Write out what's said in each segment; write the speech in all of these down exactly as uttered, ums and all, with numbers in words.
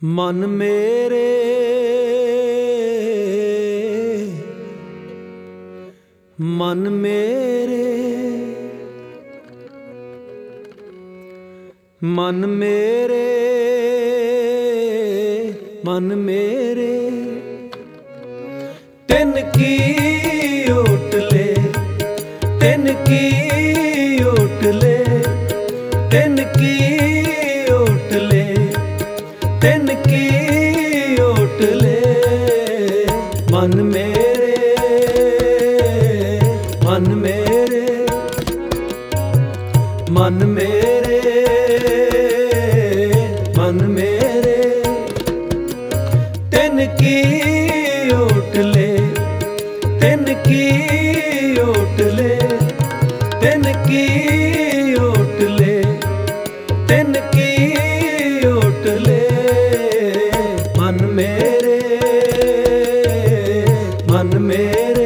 मन मेरे मन मेरे मन मेरे मन मेरे तिन की ओट ले तिन की ओट ले तिन की ओट ले तिन की ओट ले मन मेरे मन मेरे मन मेरे मन मेरे तिन की ओट ले तिन की ओट ले तिन की ओट ले तिन की ओट ले मन मेरे मन मेरे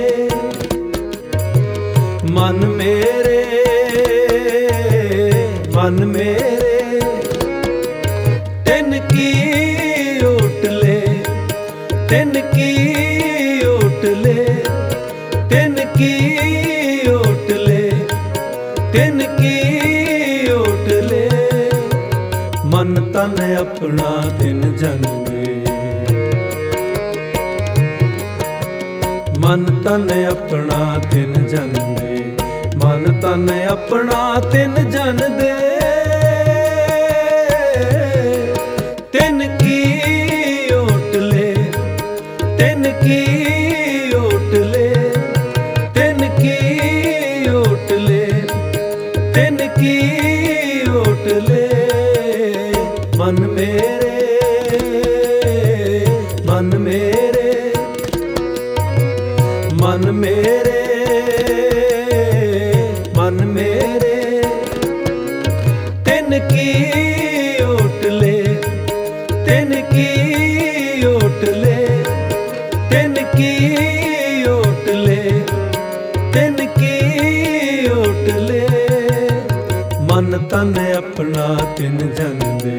मन मेरे मन मेरे तिन की ओट ले तिन की ओट ले तिन की ओट ले तिन की ओट ले मन तन अपना तिन जन दे मन तन अपना तिन जन दे मन तन अपना तिन जन दे तिन की ओट ले तिन की ओट ले तिन की ओट ले तिन की ओट ले मन मेरे मन मेरे मन मेरे मन मेरे तिन की ओट ले तिन की ओट ले तिन की ओट ले तिन की ओट ले मन तन अपना तिन जन दे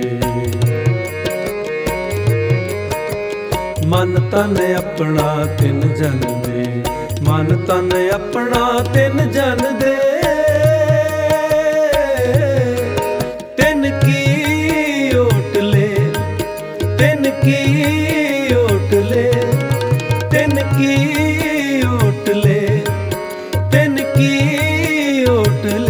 मन तन अपना तिन जन दे मन तन अपना तिन जन दे तिन की ओट ले तिन की ओट ले तिन की ओट ले तिन की ओट ले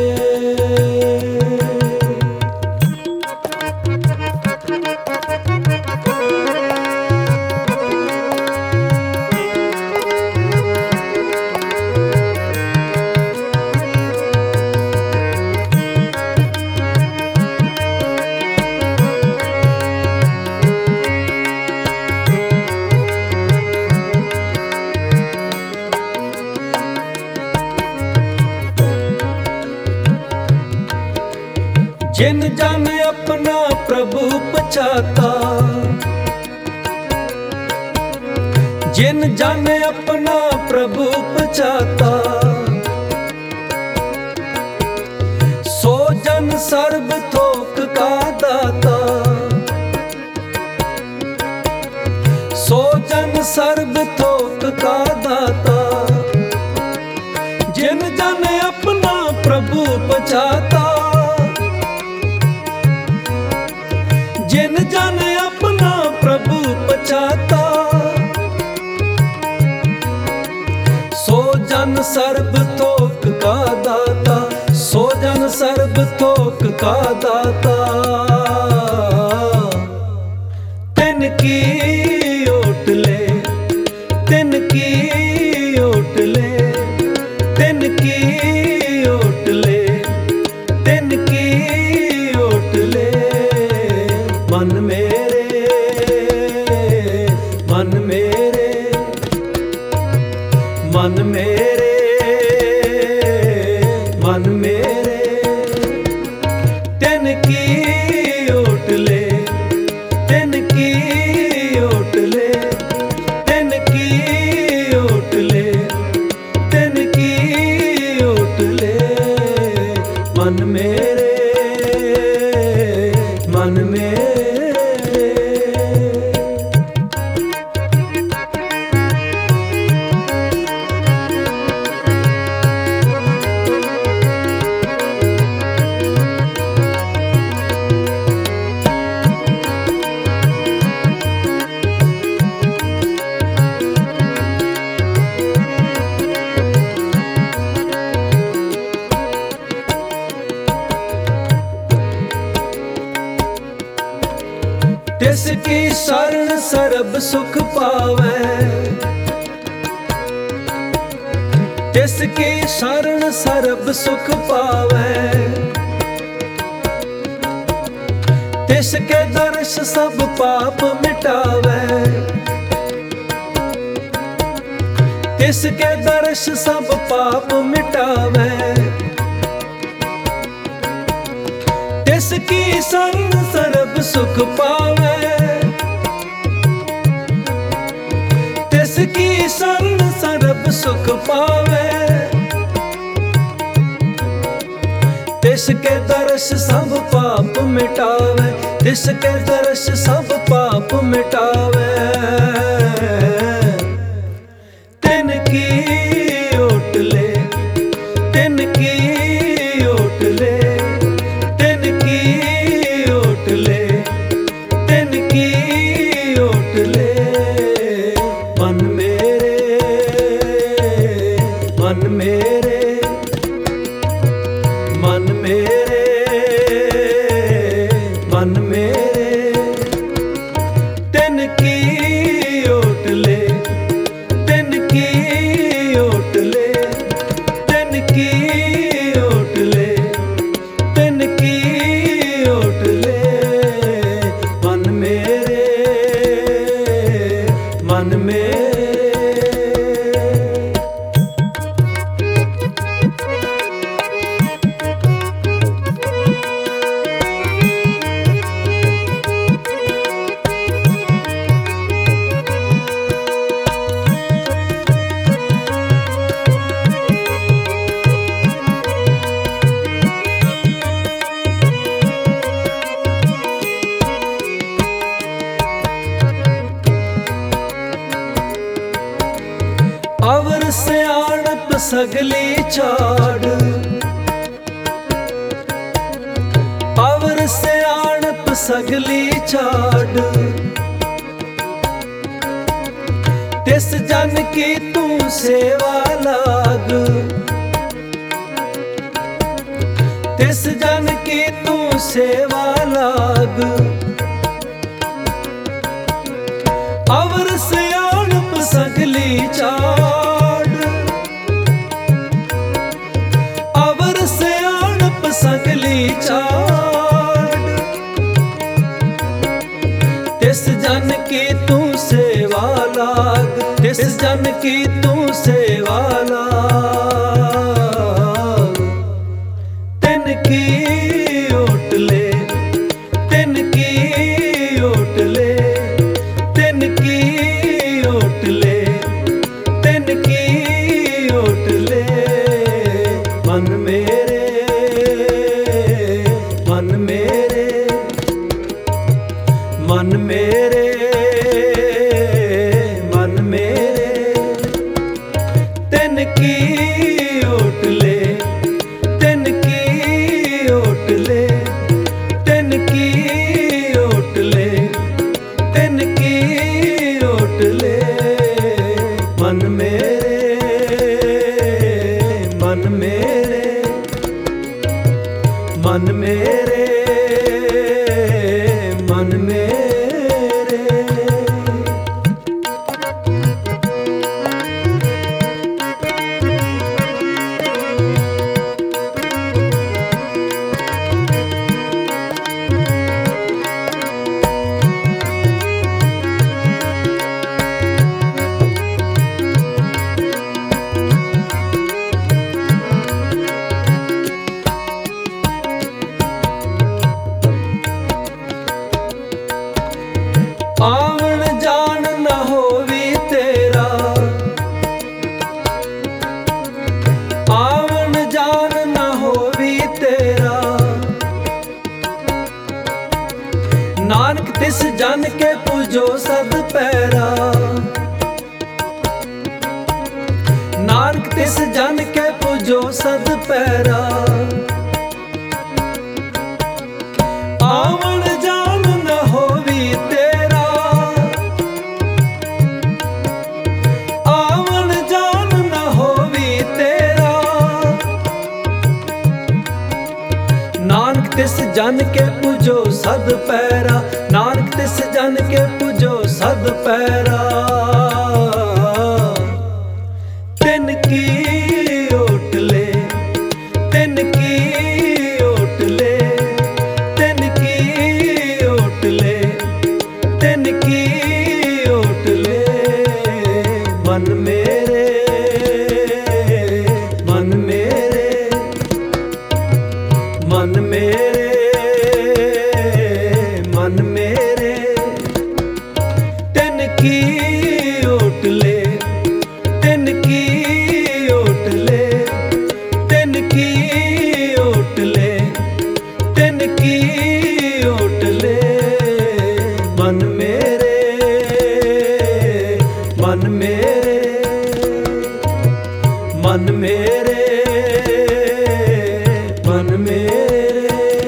जिन जन अपना प्रभु पछाता जिन जन अपना प्रभु पछाता सो जन सर्ब थोक का दाता सो जन सर्ब थोक का दाता जिन जन अपना प्रभु पछाता जिन जन अपना प्रभु पछाता सो जन सर्ब थोक का दाता सो जन सर्ब थोक का दाता तिन की ओट ले तिन की ओट ले तिन की ओट ले तिन की ओट ले मन मेरे मन मेरे मन मेरे मन मेरे तिन की ओट ले तिन की ओट ले तिन की ओट ले तिन की ओट ले मन मेरे मन मेरे तिसकी शरण सरब सुख पावै, तिसकी शरण सरब सुख पावै। तिसके दर्श सब पाप मिटावै, तिसके दर्श सब पाप मिटावै। तिसकी शरण सरब सुख पावै, तिसकी शरण सरब सुख पावै। तिसके दर्श सब पाप मिटावै, तिसके दर्श सब पाप मिटावै। तिनकी ओट ले, तिनकी ओट ले, तिनकी ओट ले, तिनकी ओट ले। मन मेरे, मन मेरे, मन मेरे, मन मेरे। तिनकी ओट ले, तिनकी ओट ले, तिनकी ओट ले, तिनकी ओट ले। मन मेरे, मन मेरे। अवर सियाणप सगली छाड़, अवर सियाणप सगली छाड़। तिस जन की तू सेवा लाग, तिस जन की तू सेवा लाग। अवर सियाणप सगली छाड़, अवर सियाणप सगली छाड़। तिस जन की तू सेवा लाग, तिस जन की तू सेवा लाग। तिनकी ओट ले, तिनकी ओट ले, तिनकी ओट ले, तिनकी ओट ले। मन मेरे, मन मेरे, मन मेरे, मन मेरे। तिनकी ओट ले, तिनकी ओट ले, तिनकी ओट ले, तिनकी ओट ले। मन मेरे, मन मेरे, मन मेरे, मन मेरे। आवन जान न होवी तेरा, आवन जान न होवी तेरा। नानक तिस जन के पूजो सद पैरा, नानक तिस जन के पूजो सद पैरा। आवन जान न होवी तेरा, आवन जान न होवी तेरा। नानक तिस जन के पूजो सद पैरा, नानक तिस पैरा तिन की ओट ले, तिन की ओट ले, तिन की ओट ले, तिन की ओट ले। मन मेरे मन मेरे मन मेरे मन मेरे तिन की ओट ले, तिन की ओट ले, तिन की ओट ले, तिन की ओट ले। मन मेरे मन मेरे मन मेरे मन मेरे।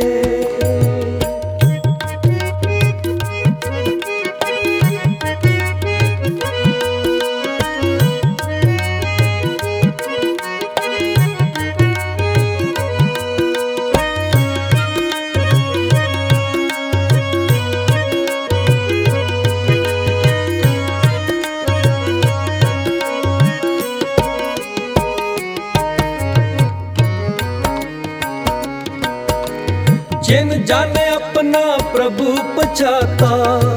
जिन जाने अपना प्रभु पछाता,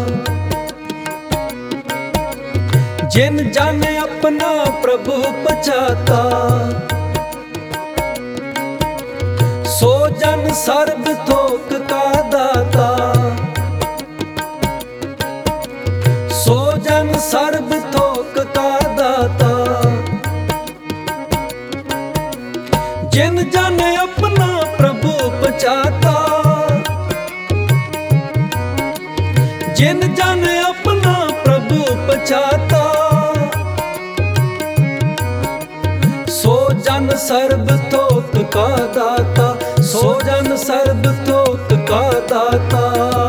जिन जाने अपना प्रभु पछाता, सो जन सर्ब थोक का दाता, सो जन सर्ब थोक का दाता। जिन जाने अपना प्रभु पछाता, जिन जाने अपना प्रभु पछाता, सो जन सर्ब थोक का दाता, सो जन सर्ब थोक का दाता।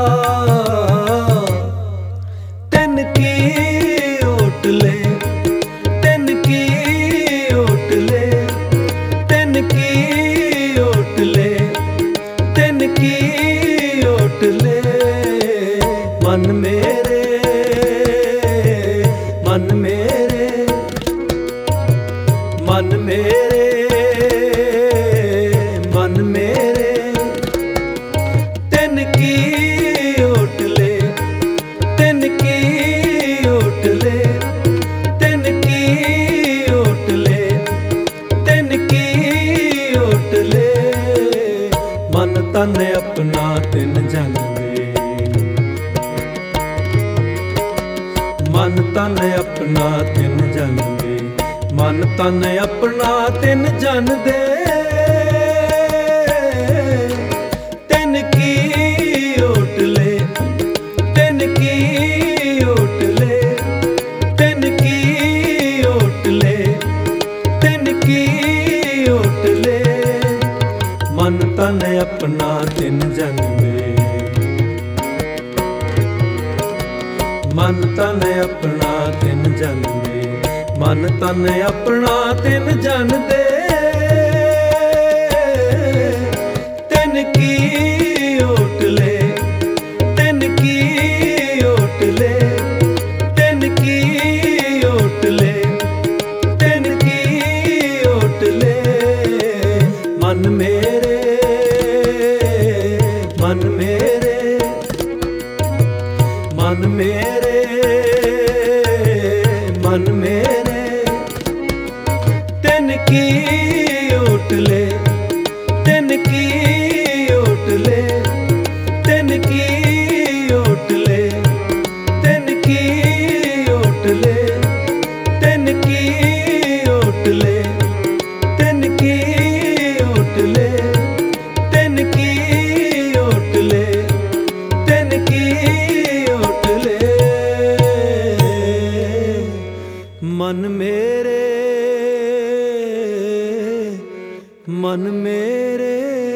तिन की ओट ले, तिन की ओट ले, तिन की ओट ले, तिन की ओट ले। मन मेरे मन मेरे मन मेरे मन मेरे तिन की ओट ले, तिन की ओट ले, तिन की ओट ले, तिन की ओट ले। मन तन अपना तिन जन मन तन अपना तिन जन दे, मन तन अपना तिन जन दे। तिन की ओट ले, तिन की ओट ले, तिन की ओट ले, तिन की ओट ले। मन तन अपना तिन जन दे, मन तन अपना तिन जन दे, मन तन अपना तिन जन दे। तिन की ओट ले, तिन की ओट ले, तिन की ओट ले, तिन की ओट ले। मन मेरे मन मेरे मन मेरे मन मेरे तिन की ओट ले, तिन की ओट ले, तिन की ओट ले, तिन की ओट ले, तिन की ओट ले, तिन की ओट ले, तिन की ओट ले, तिन की ओट ले। मन मेरे मन मेरे